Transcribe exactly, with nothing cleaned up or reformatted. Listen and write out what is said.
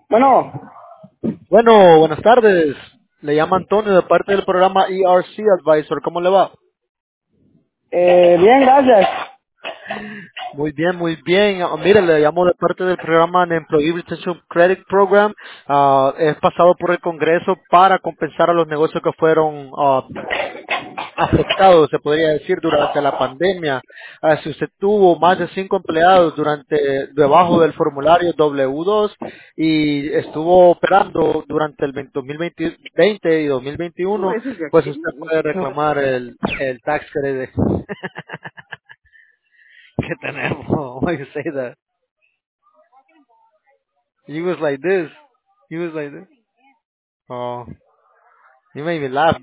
Bueno, Bueno, buenas tardes. Le llama Antonio de parte del programa E R C Advisor. ¿Cómo le va? eh, bien, gracias. Muy bien, muy bien. Ah, mire, le llamo de parte del programa de Employee Retention Credit Program. Ah, es pasado por el Congreso para compensar a los negocios que fueron ah, afectado, se podría decir, durante la pandemia. Ah, si usted tuvo más de cinco empleados durante debajo del formulario W dos y estuvo operando durante el dos mil veinte veinte y dos mil veintiuno, pues usted puede reclamar el, el tax credit que tenemos. Why you say that? You was like this. You was like this. Oh, you made me laugh.